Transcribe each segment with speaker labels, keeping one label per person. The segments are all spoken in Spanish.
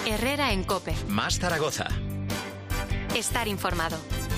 Speaker 1: Herrera en COPE.
Speaker 2: Más Zaragoza.
Speaker 1: Estar informado.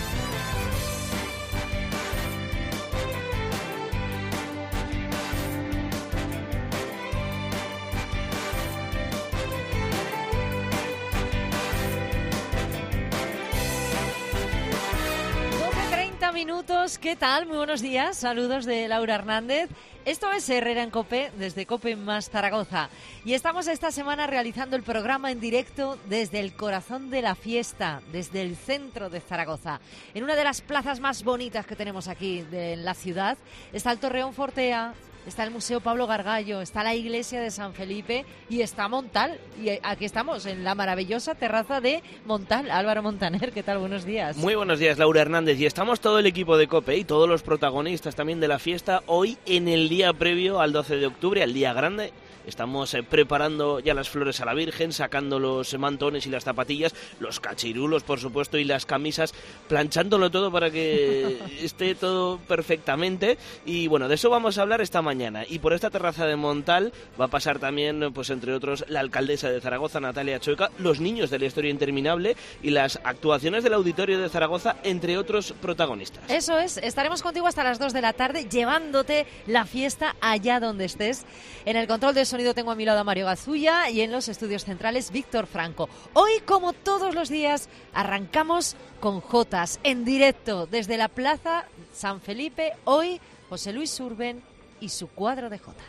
Speaker 3: Minutos, ¿qué tal? Muy buenos días, saludos de Laura Hernández. Esto es Herrera en COPE, desde COPE más Zaragoza. Y estamos esta semana realizando el programa en directo desde el corazón de la fiesta, desde el centro de Zaragoza. En una de las plazas más bonitas que tenemos aquí en la ciudad está el Torreón Fortea, está el Museo Pablo Gargallo, está la iglesia de San Felipe y está Montal. Y aquí estamos, en la maravillosa terraza de Montal. Álvaro Montaner, ¿qué tal? Buenos días.
Speaker 4: Muy buenos días, Laura Hernández. Y estamos todo el equipo de COPE y todos los protagonistas también de la fiesta hoy en el día previo al 12 de octubre, al día grande. Estamos preparando ya las flores a la Virgen, sacando los mantones y las zapatillas, los cachirulos, por supuesto, y las camisas, planchándolo todo para que esté todo perfectamente. Y bueno, de eso vamos a hablar esta mañana. Y por esta terraza de Montal va a pasar también, pues entre otros, la alcaldesa de Zaragoza, Natalia Chueca, los niños de la historia interminable y las actuaciones del Auditorio de Zaragoza, entre otros protagonistas.
Speaker 3: Eso es, estaremos contigo hasta las 2 de la tarde, llevándote la fiesta allá donde estés. En el control de sonido tengo a mi lado a Mario Gazulla y en los estudios centrales Víctor Franco. Hoy, como todos los días, arrancamos con Jotas en directo desde la Plaza San Felipe. Hoy, José Luis Urben y su cuadro de Jota.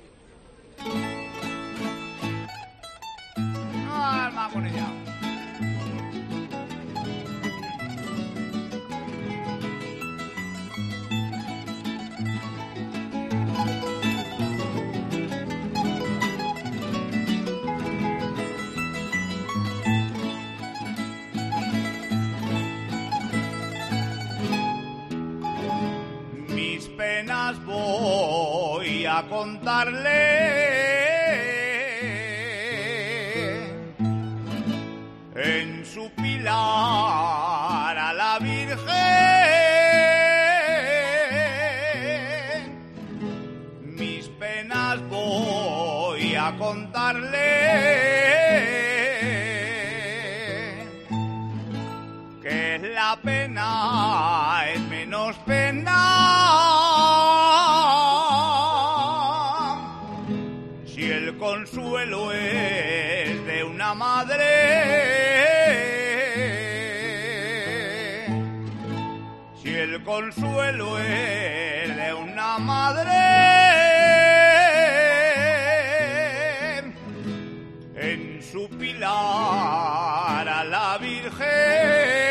Speaker 5: Penas voy a contarle, en su pilar a la Virgen, mis penas voy a contarle, que la pena es menos pena si el consuelo es de una madre, si el consuelo es de una madre, en su pilar a la Virgen.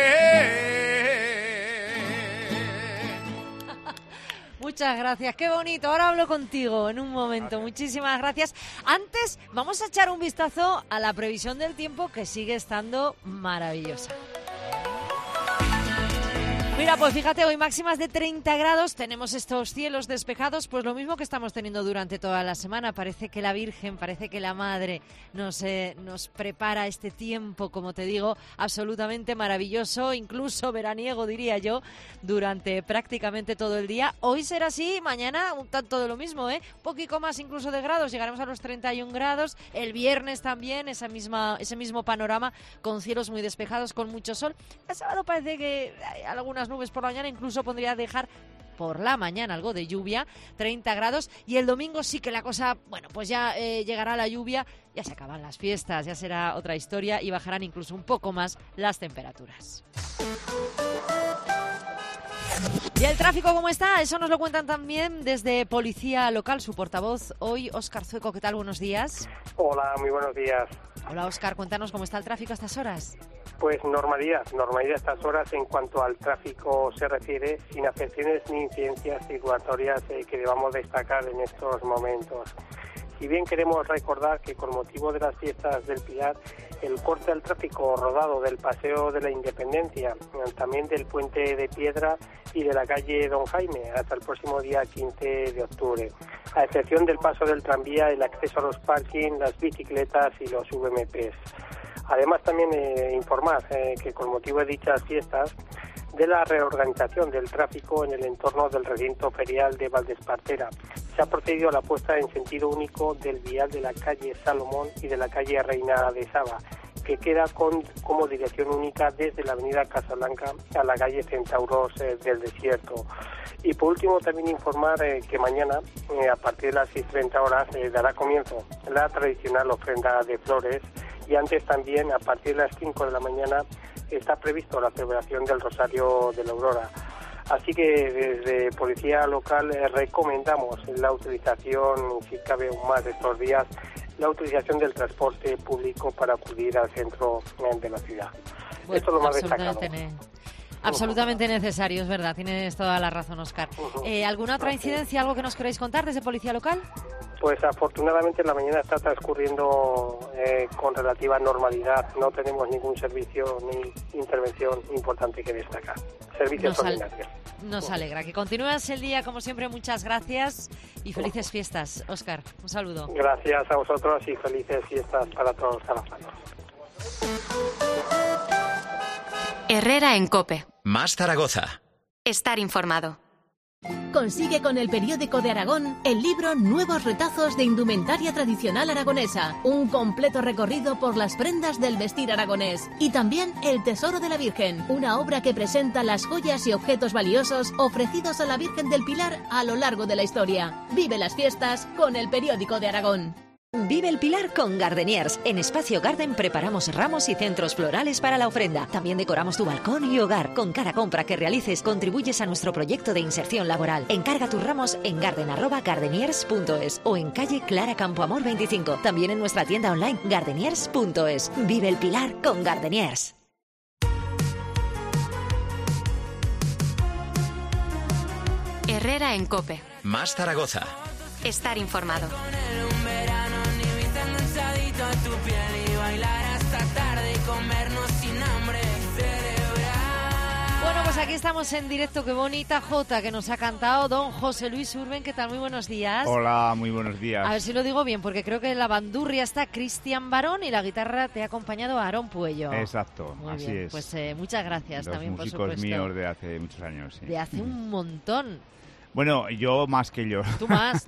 Speaker 3: Muchas gracias, qué bonito. Ahora hablo contigo en un momento. Muchísimas gracias. Antes, vamos a echar un vistazo a la previsión del tiempo, que sigue estando maravillosa. Mira, pues fíjate, hoy máximas de 30 grados, tenemos estos cielos despejados, pues lo mismo que estamos teniendo durante toda la semana. Parece que la Virgen, parece que la Madre nos prepara este tiempo, como te digo, absolutamente maravilloso, incluso veraniego, diría yo, durante prácticamente todo el día. Hoy será así, mañana un tanto de lo mismo, un poquito más incluso de grados, llegaremos a los 31 grados. El viernes también ese mismo panorama, con cielos muy despejados, con mucho sol. El sábado parece que hay algunas nubes por la mañana, incluso podría dejar por la mañana algo de lluvia, 30 grados, y el domingo sí que la cosa, bueno, pues ya llegará la lluvia, ya se acaban las fiestas, ya será otra historia y bajarán incluso un poco más las temperaturas. ¿Y el tráfico cómo está? Eso nos lo cuentan también desde Policía Local, su portavoz hoy, Óscar Zueco. ¿Qué tal? Buenos días.
Speaker 6: Hola, muy buenos días.
Speaker 3: Hola, Óscar, cuéntanos cómo está el tráfico a estas horas.
Speaker 6: Pues normalidad a estas horas en cuanto al tráfico se refiere, sin afecciones ni incidencias circulatorias que debamos destacar en estos momentos. Si bien queremos recordar que con motivo de las fiestas del Pilar, el corte al tráfico rodado del Paseo de la Independencia, también del Puente de Piedra y de la calle Don Jaime, hasta el próximo día 15 de octubre. A excepción del paso del tranvía, el acceso a los parkings, las bicicletas y los VMPs. Además, también informar que con motivo de dichas fiestas, de la reorganización del tráfico en el entorno del recinto ferial de Valdespartera, se ha procedido a la puesta en sentido único del vial de la calle Salomón y de la calle Reina de Saba, que queda como dirección única desde la avenida Casablanca a la calle Centauros del Desierto. Y por último también informar que mañana a partir de las 6:30 horas dará comienzo la tradicional ofrenda de flores, y antes también a partir de las 5 de la mañana está previsto la celebración del Rosario de la Aurora. Así que desde Policía Local recomendamos la utilización, si cabe aún más estos días, la utilización del transporte público para acudir al centro de la ciudad.
Speaker 3: Bueno,
Speaker 6: esto es lo más destacado.
Speaker 3: Absolutamente necesario, es verdad, tienes toda la razón, Óscar. ¿Alguna otra incidencia, algo que nos queráis contar desde Policía Local?
Speaker 6: Pues afortunadamente la mañana está transcurriendo con relativa normalidad. No tenemos ningún servicio ni intervención importante que destacar. Servicios ordinarios.
Speaker 3: Nos alegra. Que continúes el día, como siempre, muchas gracias y felices fiestas. Óscar, un saludo.
Speaker 6: Gracias a vosotros y felices fiestas para todos los zaragozanos.
Speaker 1: Herrera en COPE.
Speaker 2: Más Zaragoza.
Speaker 1: Estar informado.
Speaker 7: Consigue con el Periódico de Aragón el libro Nuevos retazos de indumentaria tradicional aragonesa, un completo recorrido por las prendas del vestir aragonés, y también El Tesoro de la Virgen, una obra que presenta las joyas y objetos valiosos ofrecidos a la Virgen del Pilar a lo largo de la historia. Vive las fiestas con el Periódico de Aragón.
Speaker 8: Vive el Pilar con Gardeniers. En Espacio Garden preparamos ramos y centros florales para la ofrenda. También decoramos tu balcón y hogar. Con cada compra que realices contribuyes a nuestro proyecto de inserción laboral. Encarga tus ramos en garden@gardeniers.es o en calle Clara Campoamor 25. También en nuestra tienda online gardeniers.es. Vive el Pilar con Gardeniers.
Speaker 1: Herrera en COPE.
Speaker 2: Más Zaragoza.
Speaker 1: Estar informado.
Speaker 3: Bueno, pues aquí estamos en directo. Qué bonita jota que nos ha cantado don José Luis Urben. ¿Qué tal? Muy buenos días.
Speaker 9: Hola, muy buenos días.
Speaker 3: A ver si lo digo bien, porque creo que en la bandurria está Cristian Barón y la guitarra te ha acompañado Aarón Puello.
Speaker 9: Exacto,
Speaker 3: muy
Speaker 9: así
Speaker 3: bien.
Speaker 9: es.
Speaker 3: Pues muchas gracias también, por supuesto.
Speaker 9: Los músicos míos de hace muchos años. Sí.
Speaker 3: De hace un montón.
Speaker 9: Bueno, yo más que yo.
Speaker 3: Tú más.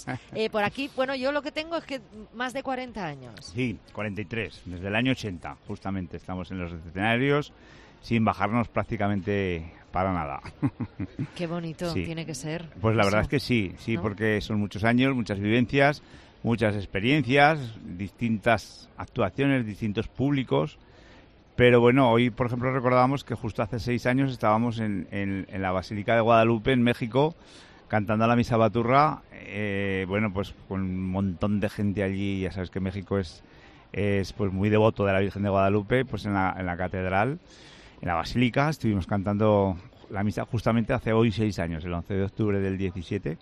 Speaker 3: Por aquí, bueno, yo lo que tengo es que más de 40 años.
Speaker 9: Sí, 43, desde el año 80, justamente estamos en los escenarios, sin bajarnos prácticamente para nada.
Speaker 3: Qué bonito
Speaker 9: sí.
Speaker 3: Tiene que ser.
Speaker 9: Pues la
Speaker 3: eso.
Speaker 9: verdad es que sí,
Speaker 3: ¿no?
Speaker 9: Porque son muchos años, muchas vivencias, muchas experiencias, distintas actuaciones, distintos públicos. Pero bueno, hoy, por ejemplo, recordábamos que justo hace 6 años estábamos en la Basílica de Guadalupe, en México, cantando la misa baturra. Bueno, pues con un montón de gente allí. Ya sabes que México es pues muy devoto de la Virgen de Guadalupe, pues en la catedral, en la Basílica. Estuvimos cantando la misa justamente hace hoy 6 años, el 11 de octubre del 17.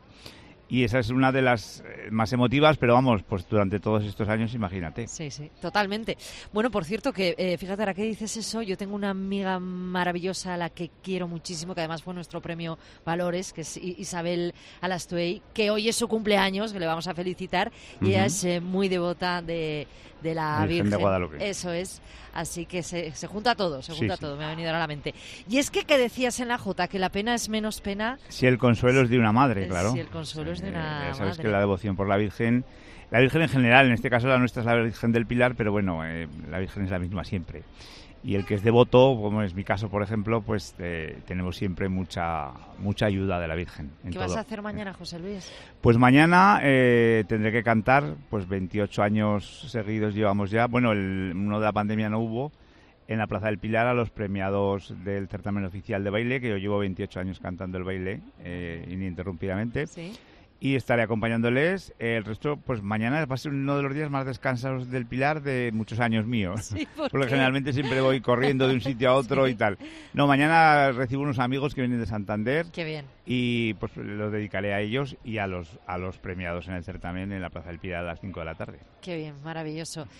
Speaker 9: Y esa es una de las más emotivas, pero vamos, pues durante todos estos años, imagínate.
Speaker 3: Sí, totalmente. Bueno, por cierto, que fíjate, ahora que dices eso, yo tengo una amiga maravillosa a la que quiero muchísimo, que además fue nuestro premio Valores, que es Isabel Alastuey, que hoy es su cumpleaños, que le vamos a felicitar, y ella es muy devota de la Virgen
Speaker 9: de Guadalupe.
Speaker 3: Eso es. Así que se junta todo, me ha venido ahora a la mente. Y es que decías en la Jota que la pena es menos pena.
Speaker 9: Si el consuelo es de una madre, claro.
Speaker 3: Si el consuelo es de una
Speaker 9: ya sabes
Speaker 3: madre.
Speaker 9: que la devoción por la Virgen en general, en este caso la nuestra es la Virgen del Pilar, pero bueno, la Virgen es la misma siempre. Y el que es devoto, como es mi caso, por ejemplo, pues tenemos siempre mucha ayuda de la Virgen.
Speaker 3: ¿Qué vas a hacer mañana, José Luis?
Speaker 9: Pues mañana tendré que cantar, pues 28 años seguidos llevamos ya. Bueno, uno de la pandemia no hubo, en la Plaza del Pilar a los premiados del certamen oficial de baile, que yo llevo 28 años cantando el baile ininterrumpidamente.
Speaker 3: Sí.
Speaker 9: Y estaré acompañándoles. El resto, pues mañana va a ser uno de los días más descansados del Pilar de muchos años míos.
Speaker 3: Sí,
Speaker 9: porque generalmente siempre voy corriendo de un sitio a otro y tal. No, mañana recibo unos amigos que vienen de Santander.
Speaker 3: Qué bien.
Speaker 9: Y pues los dedicaré a ellos y a los premiados en el certamen en la Plaza del Pilar a las 5 de la tarde.
Speaker 3: Qué bien, maravilloso.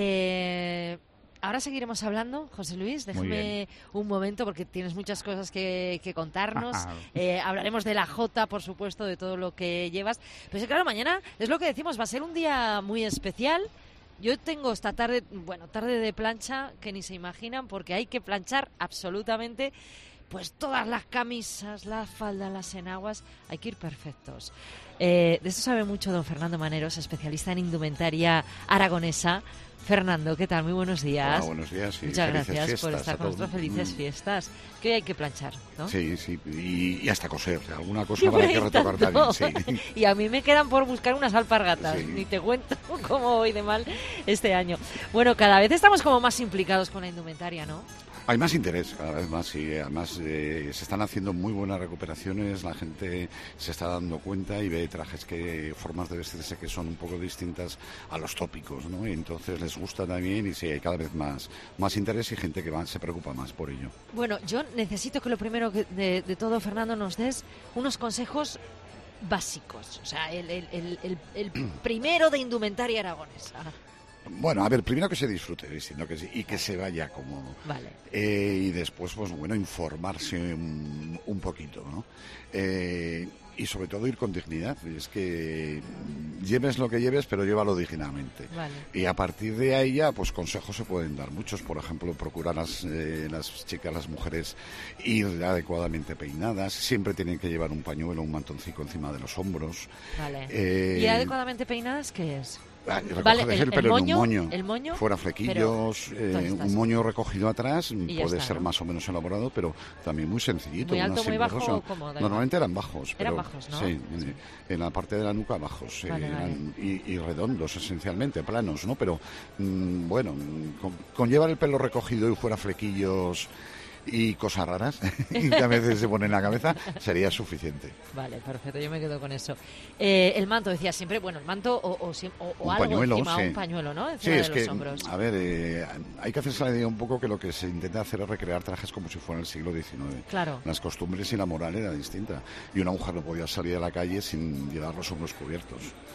Speaker 3: Ahora seguiremos hablando, José Luis. Déjame un momento porque tienes muchas cosas que contarnos. Hablaremos de la Jota, por supuesto, de todo lo que llevas. Pero claro, mañana es lo que decimos, va a ser un día muy especial. Yo tengo esta tarde, tarde de plancha que ni se imaginan porque hay que planchar absolutamente. pues todas las camisas, las faldas, las enaguas, hay que ir perfectos. De esto sabe mucho don Fernando Maneros, especialista en indumentaria aragonesa. Fernando, ¿qué tal? Muy buenos días.
Speaker 10: Hola, buenos días. Sí,
Speaker 3: muchas gracias
Speaker 10: fiestas,
Speaker 3: por estar con nosotros. Felices fiestas. Que hoy hay que planchar, ¿no?
Speaker 10: Sí, y hasta coser. Alguna cosa para que retocar también. Sí.
Speaker 3: Y a mí me quedan por buscar unas alpargatas.
Speaker 10: Sí.
Speaker 3: Ni te cuento cómo voy de mal este año. Bueno, cada vez estamos como más implicados con la indumentaria, ¿no?
Speaker 10: Hay más interés, cada vez más, y además se están haciendo muy buenas recuperaciones, la gente se está dando cuenta y ve trajes, formas de vestirse que son un poco distintas a los tópicos, ¿no? Y entonces les gusta también y sí, hay cada vez más interés y gente que se preocupa más por ello.
Speaker 3: Bueno, yo necesito que lo primero de todo, Fernando, nos des unos consejos básicos, o sea, el primero de indumentaria aragonesa.
Speaker 10: Bueno, a ver, primero que se disfrute vistiendo y que se vaya cómodo.
Speaker 3: Vale.
Speaker 10: Y después, pues bueno, informarse un poquito, ¿no? Y sobre todo ir con dignidad. Es que lleves lo que lleves, pero llévalo dignamente.
Speaker 3: Vale.
Speaker 10: Y a partir de ahí ya, pues consejos se pueden dar muchos. Por ejemplo, procurar las chicas, las mujeres, ir adecuadamente peinadas. Siempre tienen que llevar un pañuelo, un mantoncito encima de los hombros.
Speaker 3: Vale. ¿Y adecuadamente peinadas qué es?
Speaker 10: Recoger el pelo en un moño,
Speaker 3: el moño,
Speaker 10: fuera flequillos, un moño recogido atrás, puede ser
Speaker 3: ¿no?
Speaker 10: más o menos elaborado, pero también muy sencillito.
Speaker 3: Muy alto, muy bajo, ¿cómo?
Speaker 10: Normalmente eran bajos.
Speaker 3: Eran bajos, ¿no?
Speaker 10: Sí, en la parte de la nuca bajos,
Speaker 3: vale.
Speaker 10: Y redondos esencialmente, planos, ¿no? Pero bueno, con llevar el pelo recogido y fuera flequillos y cosas raras y que a veces se pone en la cabeza, sería suficiente.
Speaker 3: Vale, perfecto, yo me quedo con eso. El manto, decía siempre, bueno, el manto o
Speaker 10: un
Speaker 3: algo
Speaker 10: pañuelo,
Speaker 3: encima,
Speaker 10: sí.
Speaker 3: Un pañuelo, ¿no?
Speaker 10: Sí,
Speaker 3: Encima
Speaker 10: es
Speaker 3: de
Speaker 10: que,
Speaker 3: los hombros.
Speaker 10: a ver, hay que hacerse la idea un poco que lo que se intenta hacer es recrear trajes como si fuera el siglo XIX.
Speaker 3: Claro.
Speaker 10: Las costumbres y la moral era distinta. Y una mujer no podía salir a la calle sin llevar los hombros cubiertos.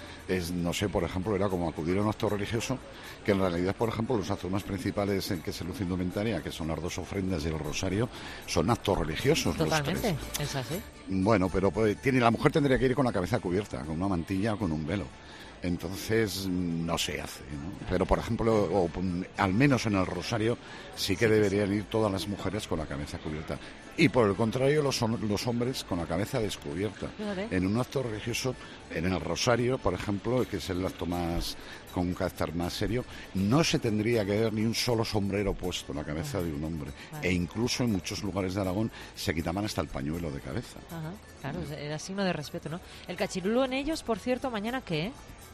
Speaker 10: No sé, por ejemplo, era como acudir a un acto religioso, que en realidad, por ejemplo, los actos más principales en que se luce indumentaria, que son las 2 ofrendas y el rosario, son actos religiosos.
Speaker 3: Totalmente,
Speaker 10: los 3.
Speaker 3: es así.
Speaker 10: Bueno, pero la mujer tendría que ir con la cabeza cubierta, con una mantilla o con un velo. Entonces no se hace, ¿no? Pero por ejemplo, al menos en el rosario sí que deberían ir todas las mujeres con la cabeza cubierta. Y por el contrario, los hombres con la cabeza descubierta. En un acto religioso, en el rosario, por ejemplo, que es el acto con un carácter más serio, no se tendría que ver ni un solo sombrero puesto en la cabeza de un hombre. E incluso en muchos lugares de Aragón se quitaban hasta el pañuelo de cabeza.
Speaker 3: Ajá, claro, era signo de respeto, ¿no? El cachirulo en ellos, por cierto, ¿mañana qué?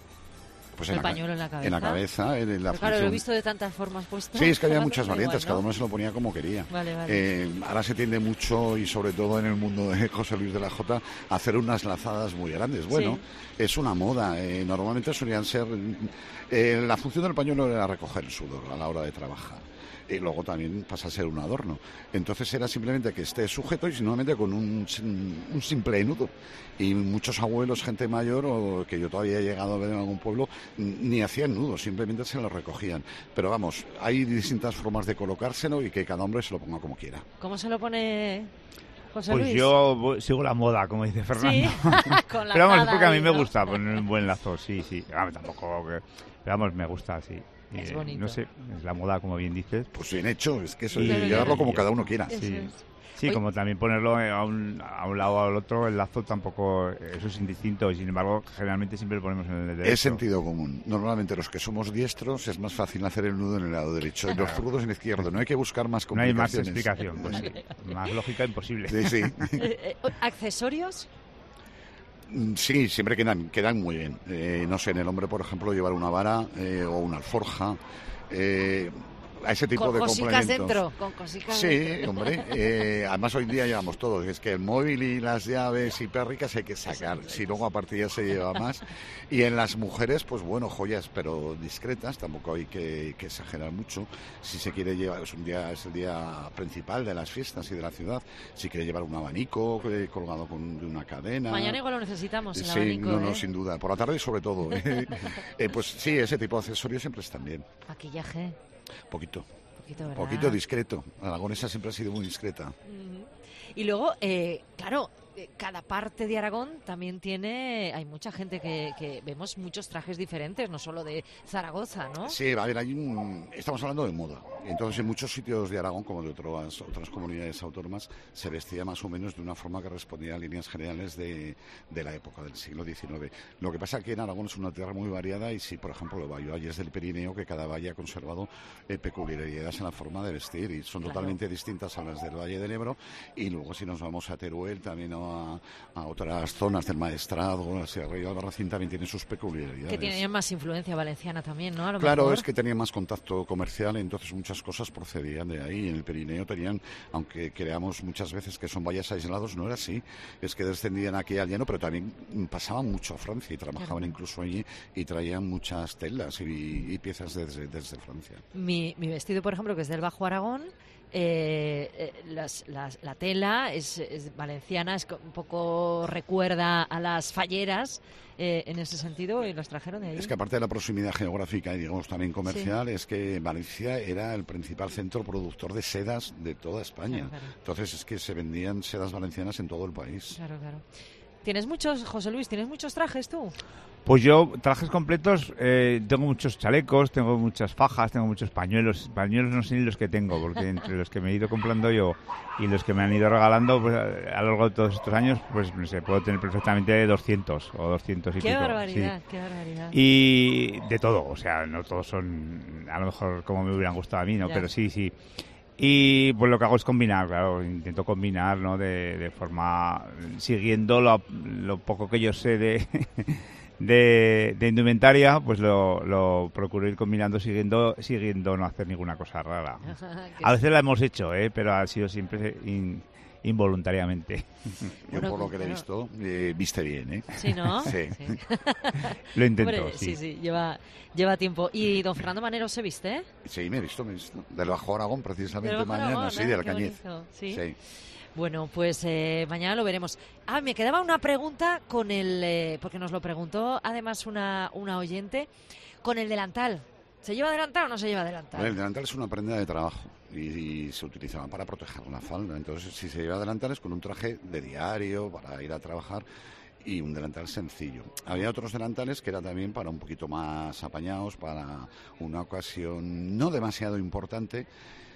Speaker 10: Pues
Speaker 3: el pañuelo en la cabeza.
Speaker 10: En la cabeza, en la función.
Speaker 3: Claro, lo he visto de tantas formas puestas.
Speaker 10: Sí, es que había muchas variantes, cada uno se lo ponía como quería.
Speaker 3: Vale.
Speaker 10: Ahora se tiende mucho, y sobre todo en el mundo de José Luis de la Jota, a hacer unas lazadas muy grandes. Bueno, es una moda. Normalmente solían ser... la función del pañuelo era recoger el sudor a la hora de trabajar. Y luego también pasa a ser un adorno. Entonces era simplemente que esté sujeto y simplemente con un simple nudo. Y muchos abuelos, gente mayor, o que yo todavía he llegado a ver en algún pueblo, ni hacían nudos, simplemente se lo recogían. Pero vamos, hay distintas formas de colocárselo y que cada hombre se lo ponga como quiera.
Speaker 3: ¿Cómo se lo pone José
Speaker 9: Luis? Pues yo sigo la moda, como dice Fernando.
Speaker 3: ¿Sí? Con la
Speaker 9: pero vamos, porque a mí
Speaker 3: ahí,
Speaker 9: me
Speaker 3: ¿no?
Speaker 9: gusta poner un buen lazo, sí. Tampoco que... Pero vamos, me gusta, sí.
Speaker 3: Es bonito.
Speaker 9: No sé, es la moda, como bien dices.
Speaker 10: Pues bien hecho, es que eso es llevarlo como cada uno quiera.
Speaker 9: Sí, como también ponerlo a un lado o al otro, el lazo tampoco, eso es indistinto, y sin embargo, generalmente siempre lo ponemos en el derecho.
Speaker 10: Es sentido común. Normalmente los que somos diestros es más fácil hacer el nudo en el lado derecho y los zurdos en el izquierdo. No hay que buscar más complicaciones.
Speaker 9: No hay más explicación, pues sí. Más lógica imposible.
Speaker 10: Sí.
Speaker 3: ¿Accesorios?
Speaker 10: Sí, siempre quedan muy bien. No sé, en el hombre, por ejemplo, llevar una vara o una alforja. A ese tipo de complementos.
Speaker 3: Dentro, con cositas dentro.
Speaker 10: Sí, hombre. Además, hoy en día llevamos todos. Es que el móvil y las llaves y perricas hay que sacar. Si luego aparte ya se lleva más. Y en las mujeres, pues bueno, joyas, pero discretas. Tampoco hay que exagerar mucho. Si se quiere llevar, es el día principal de las fiestas y de la ciudad. Si quiere llevar un abanico colgado de una cadena.
Speaker 3: Mañana igual lo necesitamos, el
Speaker 10: sí,
Speaker 3: abanico.
Speaker 10: No, sin duda. Por la tarde, sobre todo. Pues sí, ese tipo de accesorios siempre están bien.
Speaker 3: Maquillaje.
Speaker 10: Poquito,
Speaker 3: ¿verdad?
Speaker 10: discreto. La aragonesa siempre ha sido muy discreta.
Speaker 3: Y luego, claro, cada parte de Aragón también hay mucha gente que vemos muchos trajes diferentes, no solo de Zaragoza, ¿no?
Speaker 10: Sí, a ver, estamos hablando de moda. Entonces, en muchos sitios de Aragón, como de otras comunidades autónomas, se vestía más o menos de una forma que respondía a líneas generales de la época del siglo XIX. Lo que pasa es que en Aragón es una tierra muy variada y sí, por ejemplo, los valles del Pirineo, que cada valle ha conservado peculiaridades en la forma de vestir y son totalmente distintas a las del Valle del Ebro. Y luego, si nos vamos a Teruel, también a otras zonas del Maestrazgo, la Sierra de Albarracín también tiene sus peculiaridades.
Speaker 3: Que tienen más influencia valenciana también, ¿no?
Speaker 10: Claro,
Speaker 3: mejor.
Speaker 10: Es que tenían más contacto comercial, entonces muchas cosas procedían de ahí. En el Pirineo tenían, aunque creamos muchas veces que son valles aislados, no era así. Es que descendían aquí al llano, pero también pasaban mucho a Francia y trabajaban incluso allí y traían muchas telas y piezas desde Francia.
Speaker 3: Mi vestido, por ejemplo, que es del Bajo Aragón, la tela es valenciana, es un poco recuerda a las falleras en ese sentido, y los trajeron de ahí.
Speaker 10: Es que aparte de la proximidad geográfica y digamos también comercial, es que Valencia era el principal centro productor de sedas de toda España. Claro. Entonces es que se vendían sedas valencianas en todo el país.
Speaker 3: Claro. ¿Tienes muchos, José Luis, tienes muchos trajes tú?
Speaker 9: Pues yo, trajes completos, tengo muchos chalecos, tengo muchas fajas, tengo muchos pañuelos. Pañuelos no sé ni los que tengo, porque entre los que me he ido comprando yo y los que me han ido regalando, pues a lo largo de todos estos años, pues no sé, puedo tener perfectamente 200 o 200 y pico.
Speaker 3: ¡Qué barbaridad!
Speaker 9: Sí.
Speaker 3: ¡Qué barbaridad!
Speaker 9: Y de todo, o sea, no todos son a lo mejor como me hubieran gustado a mí, ¿no? Ya. Pero sí. Y pues lo que hago es combinar, claro, intento combinar, ¿no? De forma, siguiendo lo poco que yo sé de indumentaria, pues lo procuro ir combinando, siguiendo no hacer ninguna cosa rara. A veces la hemos hecho, pero ha sido siempre involuntariamente.
Speaker 10: Yo por lo que le he visto, viste bien, ¿eh?
Speaker 3: Sí, ¿no?
Speaker 10: Sí.
Speaker 9: Lo intento,
Speaker 3: hombre, sí. Lleva tiempo. ¿Y don Fernando Manero se viste?
Speaker 10: Sí, me he visto. Del Bajo Aragón, precisamente mañana, sí, del Cañiz.
Speaker 3: Sí. Bueno, pues mañana lo veremos. Me quedaba una pregunta con porque nos lo preguntó además una oyente, con el delantal. ¿Se lleva delantal o no se lleva delantal?
Speaker 10: Bueno, el delantal es una prenda de trabajo y se utilizaba para proteger la falda. Entonces, si se lleva delantal es con un traje de diario para ir a trabajar y un delantal sencillo. Había otros delantales que eran también para un poquito más apañados, para una ocasión no demasiado importante,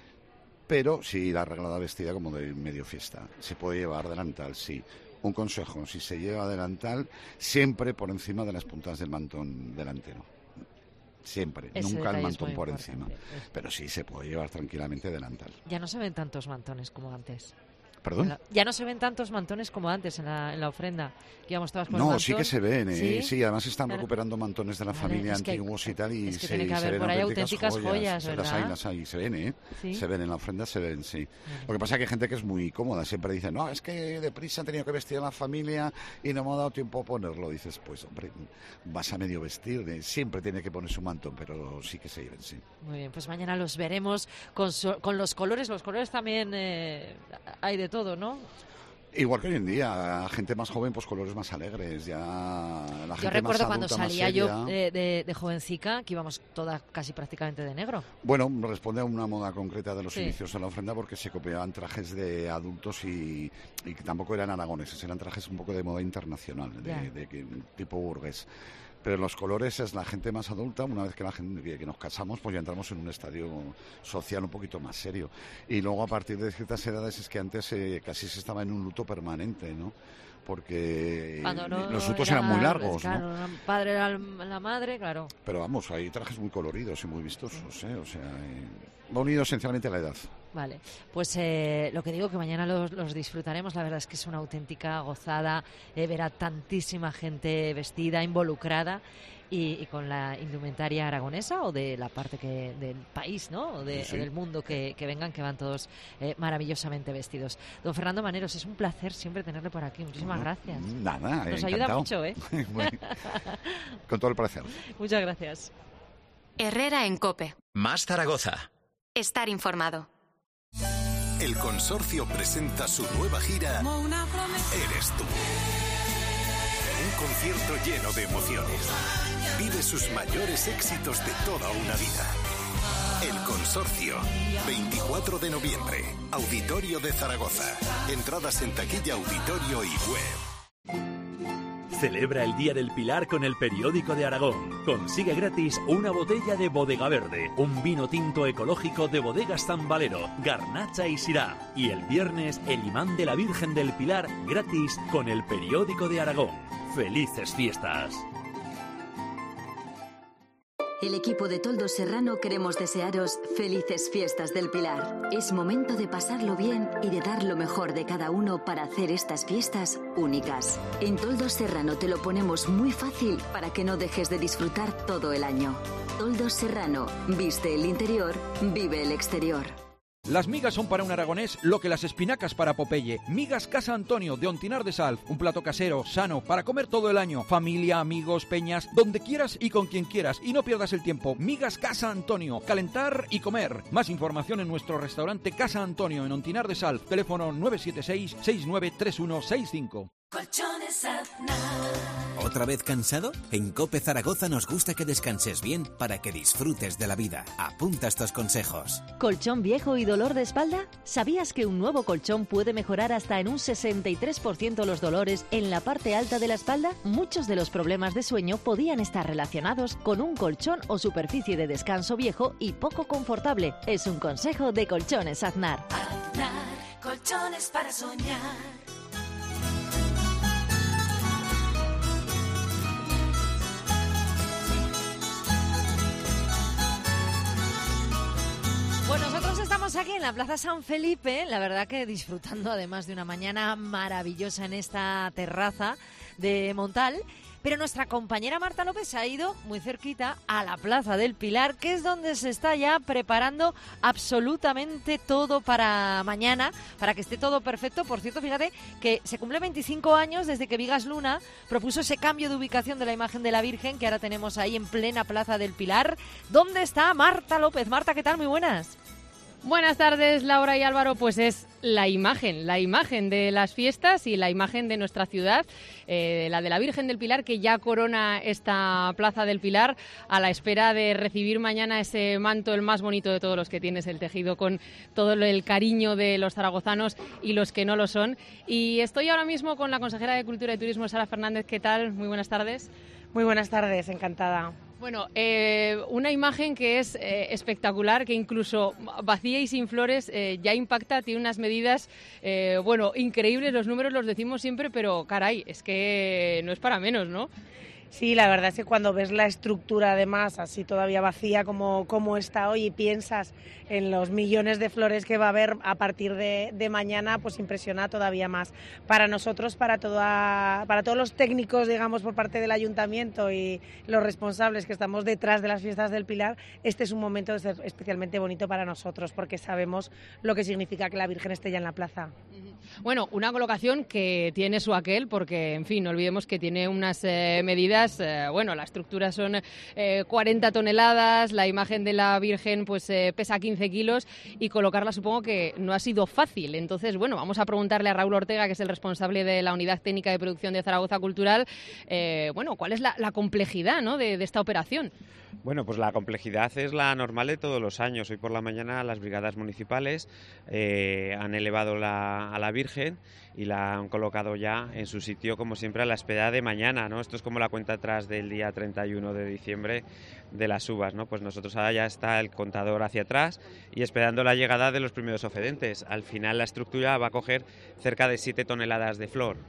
Speaker 10: pero sí la arreglada vestida como de medio fiesta. Se puede llevar delantal, sí. Un consejo, si se lleva delantal, siempre por encima de las puntas del mantón delantero. Siempre, nunca el mantón por encima. Pero sí se puede llevar tranquilamente delantal.
Speaker 3: Ya no se ven tantos mantones como antes.
Speaker 10: ¿Perdón?
Speaker 3: Ya no se ven tantos mantones como antes en la ofrenda. Íbamos todas con
Speaker 10: no,
Speaker 3: mantón.
Speaker 10: Sí que se ven,
Speaker 3: Sí,
Speaker 10: además están recuperando mantones de la familia antiguos y tal. Y
Speaker 3: es que tiene que haber por ahí auténticas joyas, ¿verdad?
Speaker 10: Las hay, se ven,
Speaker 3: ¿Sí?
Speaker 10: Se ven en la ofrenda, se ven, sí. Lo que pasa es que hay gente que es muy cómoda, siempre dice, no, es que deprisa han tenido que vestir a la familia y no me ha dado tiempo a ponerlo. Dices, pues hombre, vas a medio vestir, siempre tiene que ponerse un mantón, pero sí que se lleven, sí.
Speaker 3: Muy bien, pues mañana los veremos con los colores. Los colores también hay de todo, ¿no?
Speaker 10: Igual que hoy en día, gente más joven, pues colores más alegres, ya la gente.
Speaker 3: Yo recuerdo
Speaker 10: más
Speaker 3: cuando
Speaker 10: adulta,
Speaker 3: salía yo de jovencica, que íbamos todas casi prácticamente de negro.
Speaker 10: Bueno, responde a una moda concreta de los inicios de la ofrenda, porque se copiaban trajes de adultos y que tampoco eran aragoneses, eran trajes un poco de moda internacional, de tipo burgués. Pero los colores es la gente más adulta. Una vez que la gente que nos casamos, pues ya entramos en un estadio social un poquito más serio. Y luego a partir de ciertas edades es que antes casi se estaba en un luto permanente, ¿no? Porque los lutos eran muy largos,
Speaker 3: claro,
Speaker 10: ¿no?
Speaker 3: El padre era la madre, claro.
Speaker 10: Pero vamos, hay trajes muy coloridos y muy vistosos, ¿eh? O sea, va unido esencialmente a la edad. Vale,
Speaker 3: pues lo que digo, que mañana los disfrutaremos. La verdad es que es una auténtica gozada ver a tantísima gente vestida, involucrada y con la indumentaria aragonesa o de la parte del país, ¿no? O del mundo que vengan, que van todos maravillosamente vestidos. Don Fernando Maneros, es un placer siempre tenerle por aquí. Muchísimas gracias.
Speaker 10: Nada,
Speaker 3: nos
Speaker 10: encantado.
Speaker 3: Ayuda mucho, ¿eh?
Speaker 10: Con todo el placer.
Speaker 3: Muchas gracias.
Speaker 1: Herrera en COPE.
Speaker 2: Más Zaragoza.
Speaker 1: Estar informado.
Speaker 11: El consorcio presenta su nueva gira Eres tú. Un concierto lleno de emociones. Vive sus mayores éxitos de toda una vida. El Consorcio, 24 de noviembre, Auditorio de Zaragoza. Entradas en taquilla, auditorio y web.
Speaker 12: Celebra el Día del Pilar con el Periódico de Aragón. Consigue gratis una botella de Bodega Verde, un vino tinto ecológico de Bodegas San Valero, Garnacha y Syrah. Y el viernes, el imán de la Virgen del Pilar gratis con el Periódico de Aragón. ¡Felices fiestas!
Speaker 13: El equipo de Toldos Serrano queremos desearos felices fiestas del Pilar. Es momento de pasarlo bien y de dar lo mejor de cada uno para hacer estas fiestas únicas. En Toldos Serrano te lo ponemos muy fácil para que no dejes de disfrutar todo el año. Toldos Serrano, viste el interior, vive el exterior.
Speaker 14: Las migas son para un aragonés lo que las espinacas para Popeye. Migas Casa Antonio de Ontinar de Salv. Un plato casero, sano, para comer todo el año. Familia, amigos, peñas, donde quieras y con quien quieras. Y no pierdas el tiempo. Migas Casa Antonio. Calentar y comer. Más información en nuestro restaurante Casa Antonio en Ontinar de Salv. Teléfono 976-693165.
Speaker 15: Colchones Aznar.
Speaker 16: ¿Otra vez cansado? En COPE Zaragoza nos gusta que descanses bien para que disfrutes de la vida. Apunta estos consejos.
Speaker 8: ¿Colchón viejo y dolor de espalda? ¿Sabías que un nuevo colchón puede mejorar hasta en un 63% los dolores en la parte alta de la espalda? Muchos de los problemas de sueño podían estar relacionados con un colchón o superficie de descanso viejo y poco confortable. Es un consejo de Colchones Aznar.
Speaker 15: Aznar, colchones para soñar.
Speaker 3: Bueno, nosotros estamos aquí en la Plaza San Felipe, la verdad que disfrutando además de una mañana maravillosa en esta terraza de Montal, pero nuestra compañera Marta López se ha ido muy cerquita a la Plaza del Pilar, que es donde se está ya preparando absolutamente todo para mañana, para que esté todo perfecto. Por cierto, fíjate que se cumple 25 años desde que Vigas Luna propuso ese cambio de ubicación de la imagen de la Virgen que ahora tenemos ahí en plena Plaza del Pilar. ¿Dónde está Marta López? Marta, ¿qué tal? Muy buenas.
Speaker 17: Buenas tardes, Laura y Álvaro. Pues es la imagen de las fiestas y la imagen de nuestra ciudad, la de la Virgen del Pilar, que ya corona esta Plaza del Pilar a la espera de recibir mañana ese manto, el más bonito de todos los que tienes, el tejido con todo el cariño de los zaragozanos y los que no lo son. Y estoy ahora mismo con la consejera de Cultura y Turismo, Sara Fernández. ¿Qué tal? Muy buenas tardes.
Speaker 18: Muy buenas tardes, encantada.
Speaker 17: Bueno, una imagen que es espectacular, que incluso vacía y sin flores ya impacta, tiene unas medidas, increíbles. Los números los decimos siempre, pero caray, es que no es para menos, ¿no?
Speaker 18: Sí, la verdad es que cuando ves la estructura además así todavía vacía como está hoy y piensas en los millones de flores que va a haber a partir de mañana, pues impresiona todavía más. Para nosotros, para todos los técnicos, digamos, por parte del Ayuntamiento y los responsables que estamos detrás de las fiestas del Pilar, este es un momento especialmente bonito para nosotros porque sabemos lo que significa que la Virgen esté ya en la plaza.
Speaker 17: Bueno, una colocación que tiene su aquel porque, en fin, no olvidemos que tiene unas medidas. La estructura son 40 toneladas, la imagen de la Virgen pues pesa 15 kilos y colocarla supongo que no ha sido fácil. Entonces, bueno, vamos a preguntarle a Raúl Ortega, que es el responsable de la Unidad Técnica de Producción de Zaragoza Cultural, ¿cuál es la complejidad, ¿no?, de esta operación?
Speaker 19: Bueno, pues la complejidad es la normal de todos los años. Hoy por la mañana las brigadas municipales han elevado a la Virgen y la han colocado ya en su sitio, como siempre, a la espera de mañana, ¿no? Esto es como la cuenta atrás del día 31 de diciembre de las uvas, ¿no? Pues nosotros ahora ya está el contador hacia atrás y esperando la llegada de los primeros ofrendentes. Al final la estructura va a coger cerca de 7 toneladas de flor.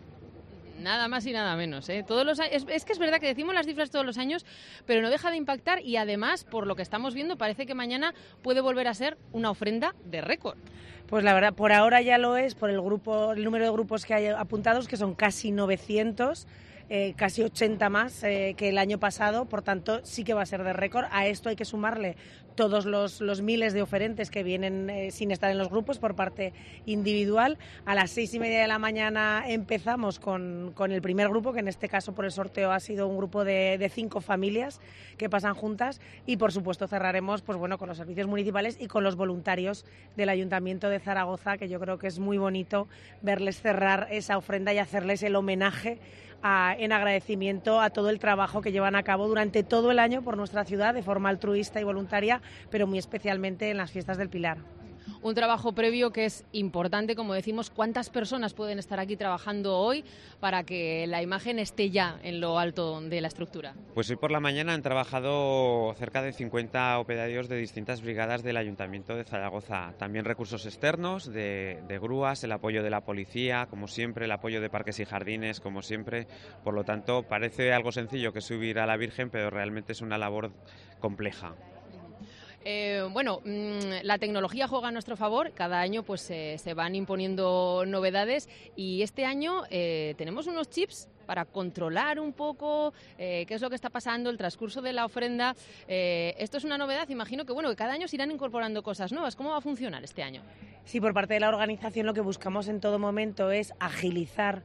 Speaker 17: Nada más y nada menos, ¿eh? Todos los años, es que es verdad que decimos las cifras todos los años, pero no deja de impactar y además, por lo que estamos viendo, parece que mañana puede volver a ser una ofrenda de récord.
Speaker 18: Pues la verdad, por ahora ya lo es, por el número de grupos que hay apuntados, que son casi 900, casi 80 más que el año pasado, por tanto sí que va a ser de récord. A esto hay que sumarle todos los miles de oferentes que vienen sin estar en los grupos por parte individual. A las 6:30 de la mañana empezamos con el primer grupo, que en este caso por el sorteo ha sido un grupo de 5 familias que pasan juntas, y por supuesto cerraremos con los servicios municipales y con los voluntarios del Ayuntamiento de Zaragoza, que yo creo que es muy bonito verles cerrar esa ofrenda y hacerles el homenaje en agradecimiento a todo el trabajo que llevan a cabo durante todo el año por nuestra ciudad de forma altruista y voluntaria, pero muy especialmente en las fiestas del Pilar.
Speaker 17: Un trabajo previo que es importante, como decimos. ¿Cuántas personas pueden estar aquí trabajando hoy para que la imagen esté ya en lo alto de la estructura?
Speaker 19: Pues hoy por la mañana han trabajado cerca de 50 operarios de distintas brigadas del Ayuntamiento de Zaragoza. También recursos externos de grúas, el apoyo de la policía, como siempre, el apoyo de parques y jardines, como siempre. Por lo tanto, parece algo sencillo que subir a la Virgen, pero realmente es una labor compleja.
Speaker 17: La tecnología juega a nuestro favor. Cada año pues se van imponiendo novedades y este año tenemos unos chips para controlar un poco qué es lo que está pasando, el transcurso de la ofrenda. Esto es una novedad, imagino que cada año se irán incorporando cosas nuevas. ¿Cómo va a funcionar este año?
Speaker 18: Sí, por parte de la organización lo que buscamos en todo momento es agilizar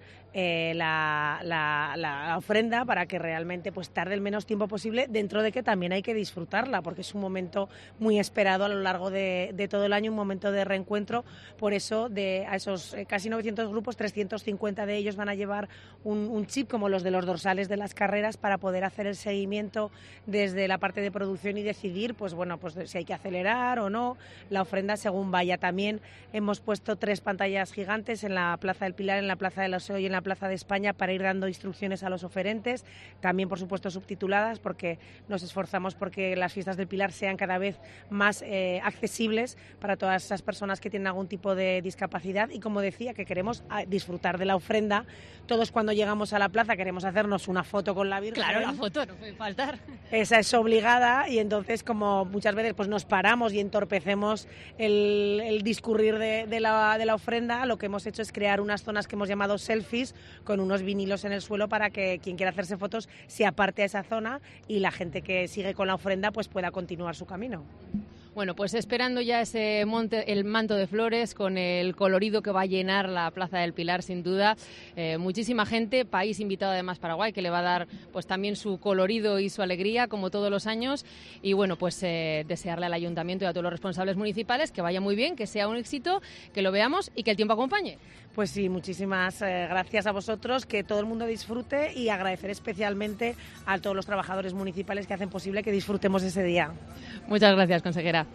Speaker 18: la ofrenda para que realmente pues tarde el menos tiempo posible, dentro de que también hay que disfrutarla, porque es un momento muy esperado a lo largo de todo el año, un momento de reencuentro. Por eso, a esos casi 900 grupos, 350 de ellos van a llevar un chip como los de los dorsales de las carreras para poder hacer el seguimiento desde la parte de producción y decidir pues si hay que acelerar o no la ofrenda según vaya. También hemos puesto 3 pantallas gigantes en la Plaza del Pilar, en la Plaza del Oseo y en la Plaza de España para ir dando instrucciones a los oferentes, también por supuesto subtituladas, porque nos esforzamos porque las fiestas del Pilar sean cada vez más accesibles para todas esas personas que tienen algún tipo de discapacidad. Y como decía, que queremos disfrutar de la ofrenda. Todos cuando llegamos a la plaza queremos hacernos una foto con la Virgen.
Speaker 17: Claro, la foto no puede faltar.
Speaker 18: Esa es obligada, y entonces como muchas veces pues nos paramos y entorpecemos el discurrir de la ofrenda, lo que hemos hecho es crear unas zonas que hemos llamado selfies, con unos vinilos en el suelo para que quien quiera hacerse fotos se aparte a esa zona y la gente que sigue con la ofrenda pues pueda continuar su camino.
Speaker 17: Bueno, pues esperando ya el manto de flores con el colorido que va a llenar la Plaza del Pilar, sin duda. Muchísima gente, país invitado además Paraguay, que le va a dar pues también su colorido y su alegría, como todos los años. Y bueno, pues desearle al Ayuntamiento y a todos los responsables municipales que vaya muy bien, que sea un éxito, que lo veamos y que el tiempo acompañe.
Speaker 18: Pues sí, muchísimas gracias a vosotros, que todo el mundo disfrute, y agradecer especialmente a todos los trabajadores municipales que hacen posible que disfrutemos ese día.
Speaker 17: Muchas gracias, consejera.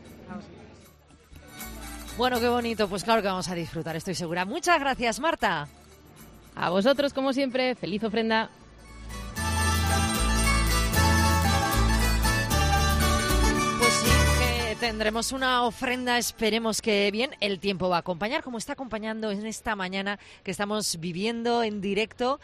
Speaker 3: Bueno, qué bonito, pues claro que vamos a disfrutar, estoy segura. Muchas gracias, Marta.
Speaker 17: A vosotros, como siempre, feliz ofrenda.
Speaker 3: Tendremos una ofrenda, esperemos que bien. El tiempo va a acompañar, como está acompañando en esta mañana que estamos viviendo en directo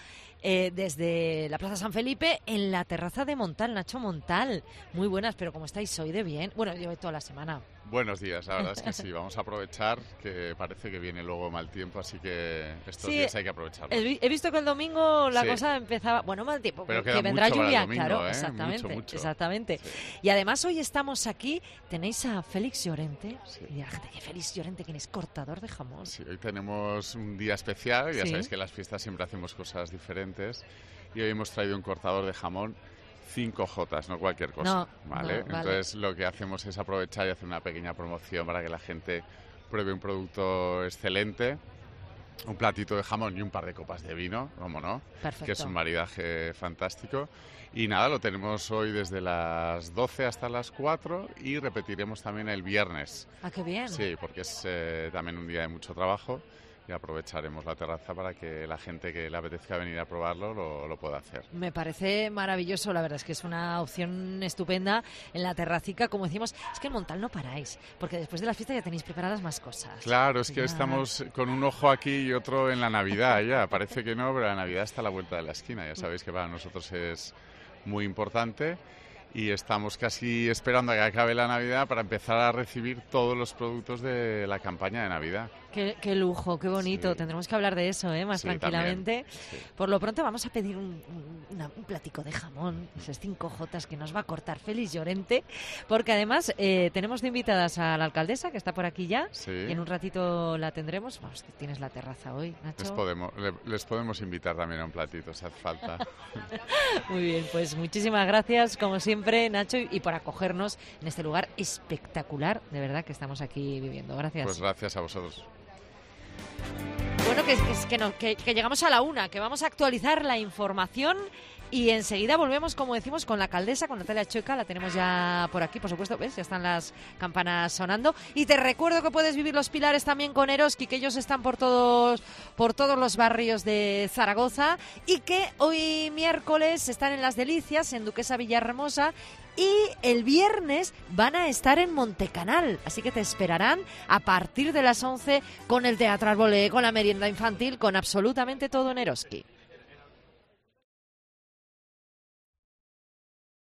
Speaker 3: desde la Plaza San Felipe en la terraza de Montal. Nacho Montal, muy buenas, pero ¿cómo estáis hoy de bien? Bueno, llevo toda la semana.
Speaker 20: Buenos días, la verdad es que sí, vamos a aprovechar, que parece que viene luego mal tiempo, así que estos días hay que aprovecharlos.
Speaker 3: He visto que el domingo la cosa empezaba, mal tiempo,
Speaker 20: pero
Speaker 3: que vendrá lluvia,
Speaker 20: domingo,
Speaker 3: claro, exactamente,
Speaker 20: mucho.
Speaker 3: exactamente. Sí. Y además hoy estamos aquí, tenéis a Félix Llorente, y la gente que Félix Llorente, quien es cortador de jamón.
Speaker 20: Sí, hoy tenemos un día especial, ya sabéis que en las fiestas siempre hacemos cosas diferentes, y hoy hemos traído un cortador de jamón 5J, no cualquier cosa, ¿vale? Entonces lo que hacemos es aprovechar y hacer una pequeña promoción para que la gente pruebe un producto excelente, un platito de jamón y un par de copas de vino, ¿cómo no?
Speaker 3: Perfecto.
Speaker 20: Que es un maridaje fantástico. Y nada, lo tenemos hoy desde las 12 hasta las 4 y repetiremos también el viernes.
Speaker 3: ¡Ah, qué bien!
Speaker 20: Sí, porque es también un día de mucho trabajo. Y aprovecharemos la terraza para que la gente que le apetezca venir a probarlo lo pueda hacer.
Speaker 3: Me parece maravilloso, la verdad es que es una opción estupenda en la terracica. Como decimos, es que en Montal no paráis, porque después de la fiesta ya tenéis preparadas más cosas.
Speaker 20: Claro, es que estamos con un ojo aquí y otro en la Navidad ya. Parece que no, pero la Navidad está a la vuelta de la esquina. Ya sabéis que para nosotros es muy importante. Y estamos casi esperando a que acabe la Navidad para empezar a recibir todos los productos de la campaña de Navidad.
Speaker 3: Qué lujo, qué bonito. Sí. Tendremos que hablar de eso, más tranquilamente.
Speaker 20: Sí.
Speaker 3: Por lo pronto vamos a pedir un platico de jamón, esos 5J que nos va a cortar Félix Llorente, porque además tenemos de invitadas a la alcaldesa, que está por aquí ya, y en un ratito la tendremos. Vamos, que tienes la terraza hoy, Nacho.
Speaker 20: Les podemos invitar también a un platito, si hace falta.
Speaker 3: Muy bien, pues muchísimas gracias, como siempre, Nacho, y por acogernos en este lugar espectacular, de verdad, que estamos aquí viviendo. Gracias.
Speaker 20: Pues gracias a vosotros.
Speaker 3: Bueno, Bueno, que llegamos a la 1, que vamos a actualizar la información y enseguida volvemos, como decimos, con la alcaldesa, con Natalia Chueca, la tenemos ya por aquí, por supuesto, ¿ves? Ya están las campanas sonando. Y te recuerdo que puedes vivir los Pilares también con Eroski, que ellos están por todos los barrios de Zaragoza y que hoy miércoles están en Las Delicias, en Duquesa Villahermosa, y el viernes van a estar en Montecanal, así que te esperarán a partir de las 11 con el Teatro Arbolé, con la merienda infantil, con absolutamente todo en Eroski.